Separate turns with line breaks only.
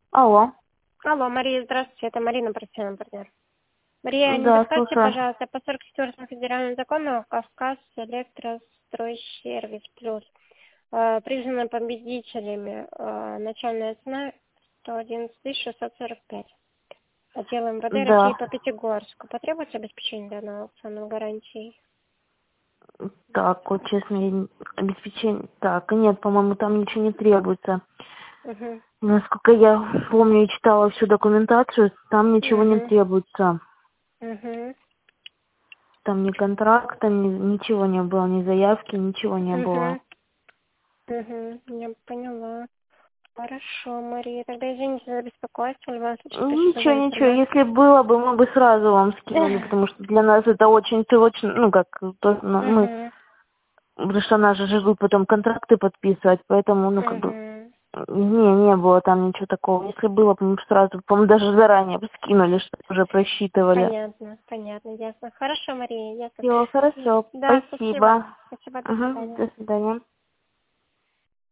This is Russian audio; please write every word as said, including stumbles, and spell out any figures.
Алло.
Алло, Мария, здравствуйте, это Марина, профессиональный партнер. Мария, не
Да,
подскажете,
слушаю.
пожалуйста, по сорок четвёртому федеральному закону Кавказ Электростройсервис Плюс э, признаны победителями. Э, начальная цена сто одиннадцать тысяч шестьсот сорок пять. Отдел МВД России
Да.
по Пятигорску. Потребуется обеспечение данного аукционной гарантии?
Так, вот честно, я не- обеспечение. Так, нет, по-моему, там ничего не требуется.
Угу.
Насколько я помню и читала всю документацию, там ничего не
Угу.
требуется.
Угу.
Там ни контракта, ни, ничего не было, ни заявки, ничего не было.
Угу. Угу. Я поняла. Хорошо, Мария. Тогда извините за беспокойство. В любом случае, спасибо
Ничего,
за
ничего.
информацию.
Если было бы, мы бы сразу вам скинули, потому что для нас это очень срочно, ну как, то, ну, мы,
Угу.
потому что наши же ждут потом контракты подписывать, поэтому, ну как бы,
Угу.
не, не было там ничего такого. Если было, бы, мы бы сразу, по-моему, даже заранее бы скинули, чтобы уже просчитывали.
Понятно, понятно, ясно. Хорошо, Мария, ясно.
Все, хорошо,
Да, спасибо.
спасибо.
Спасибо, до
Угу,
свидания.
до свидания.